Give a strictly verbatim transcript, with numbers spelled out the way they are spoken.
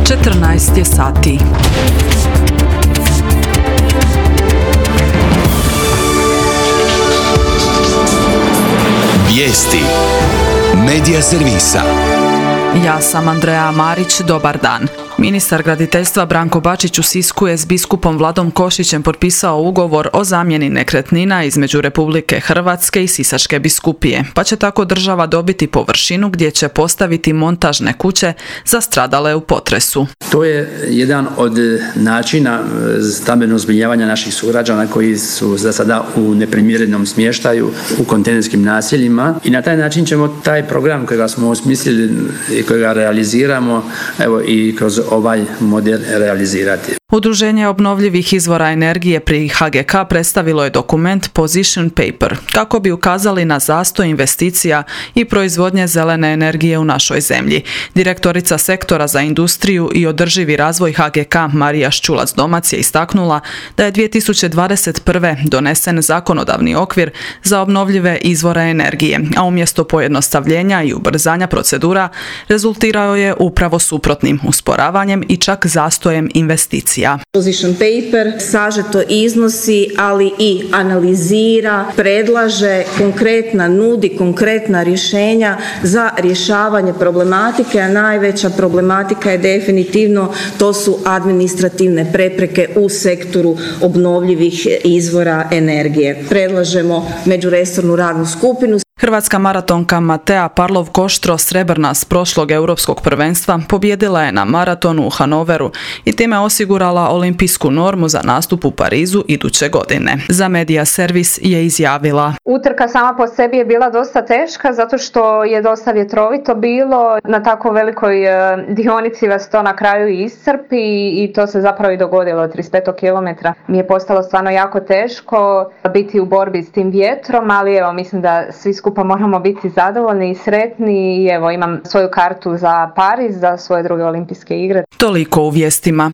četrnaest je sati. Vijesti Medija servisa. Ja sam Andreja Marić, dobar dan. Ministar graditeljstva Branko Bačić u Sisku je s biskupom Vladom Košićem potpisao ugovor o zamjeni nekretnina između Republike Hrvatske i Sisačke biskupije, pa će tako država dobiti površinu gdje će postaviti montažne kuće za stradale u potresu. To je jedan od načina stambenog zbrinjavanja naših sugrađana koji su za sada u neprimjerenom smještaju u kontejnerskim naseljima i na taj način ćemo taj program kojega smo osmislili i kojega realiziramo evo i kroz ovaj model realizirati. Udruženje obnovljivih izvora energije pri H G K predstavilo je dokument Position Paper kako bi ukazali na zastoj investicija i proizvodnje zelene energije u našoj zemlji. Direktorica sektora za industriju i održivi razvoj H G K Marija Ščulac-Domac je istaknula da je dvije tisuće dvadeset prve. donesen zakonodavni okvir za obnovljive izvore energije, a umjesto pojednostavljenja i ubrzanja procedura rezultirao je upravo suprotnim usporavanjem i čak zastojem investicija. Position paper sažeto iznosi, ali i analizira, predlaže konkretna, nudi konkretna rješenja za rješavanje problematike, a najveća problematika je definitivno to su administrativne prepreke u sektoru obnovljivih izvora energije. Predlažemo međuresornu radnu skupinu. Hrvatska maratonka Matea Parlov-Koštro, srebrna s prošlog europskog prvenstva, pobijedila je na maratonu u Hanoveru i time osigurala olimpijsku normu za nastup u Parizu iduće godine. Za Medija servis je izjavila: Utrka sama po sebi je bila dosta teška zato što je dosta vjetrovito bilo. Na tako velikoj dionici vas to na kraju iscrpi i to se zapravo i dogodilo. trideset pet kilometara mi je postalo stvarno jako teško biti u borbi s tim vjetrom, ali evo mislim da svi skupa moramo biti zadovoljni i sretni i evo imam svoju kartu za Pariz, za svoje druge olimpijske igre. Toliko u vijestima.